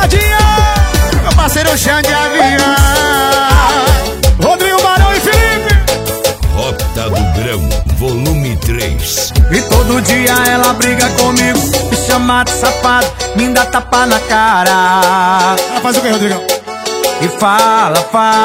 Rodinha! Meu parceiro Xande Avião, Rodrigo Barão e Felipe! Rota do Grão, volume 3. E todo dia ela briga comigo, me chama de safado, me dá tapa na cara. Ela faz o que, Rodrigão? E fala.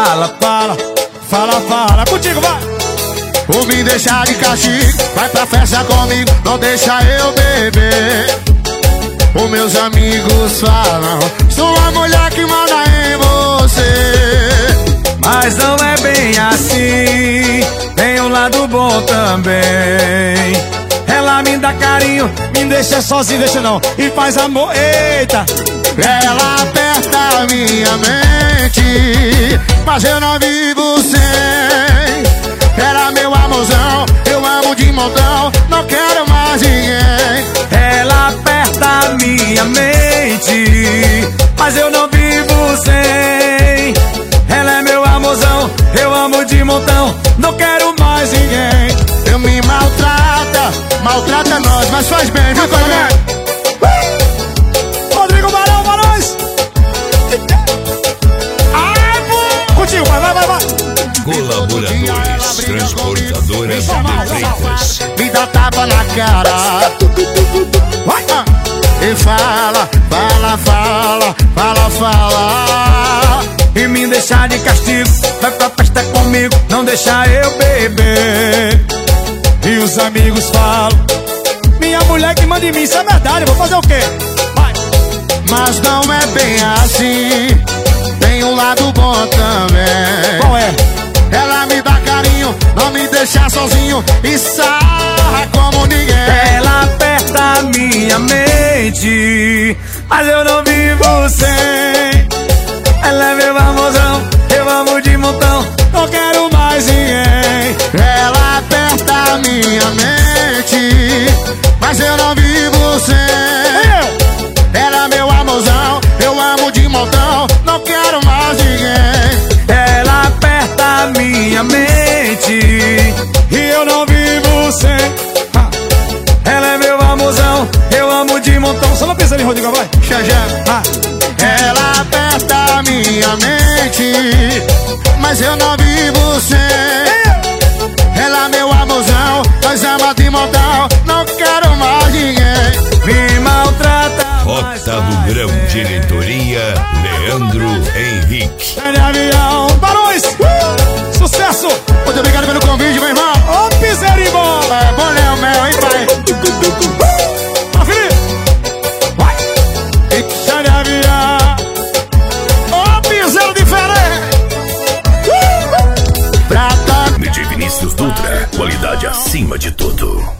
Fala, contigo, vai! por me deixar de castigo, vai pra festa comigo, não deixa eu beber. Os meus amigos falam, sou a mulher que manda em você. Mas não é bem assim, tem um lado bom também. Ela me dá carinho, Me deixa sozinho, deixa não. E faz amor, eita! Ela aperta minha mente, mas eu não vivo sem. Era meu amorzão, eu amo de montão, não quero mais ninguém. ela aperta minha mente, mas eu não vivo sem. Ela é meu amorzão, eu amo de montão, não quero mais ninguém. Eu me maltrata nós, mas faz bem, viu, Coné? Rodrigo Barão, Barões! Contigo, vai! Colaboradores, transportadora Bíblia Freitas. Me dá tapa na cara. Vai! E fala. E me deixar de castigo, vai pra festa comigo, não deixa eu beber. E os amigos falam, minha mulher que manda em mim, isso é verdade, vou fazer o quê? Vai! Mas não é bem assim, tem um lado bom também. Qual é? Ela me dá carinho, não me deixa sozinho e sarra como ninguém. Ela aperta minha mente, mas eu não vivo sem. Ela é meu amorzão, eu amo de montão, Não quero mais ninguém. Ela aperta minha mente, mas eu não vivo sem. Ela é meu amorzão, eu amo de montão, não quero mais ninguém. ela aperta minha mente, E eu não vivo sem. ela é meu amorzão, eu amo de montão. Só não pensa ali, Rodrigo, vai! Xanjã. Ela aperta minha mente, mas eu não vivo sem. Ela é meu amorzão, nós ama de montão, não quero mais ninguém. me maltrata. Rota do Grão, diretoria Leandro Henrique. Xande Avião, Barões! Sucesso! Muito obrigado pelo convite, meu irmão. Ô, Piserimão! É bom, Léo Mel, hein, pai? Ó, Felipe! Vai! Xande Avião! Ô, piseiro diferente! De Vinícius Dutra, qualidade acima de tudo.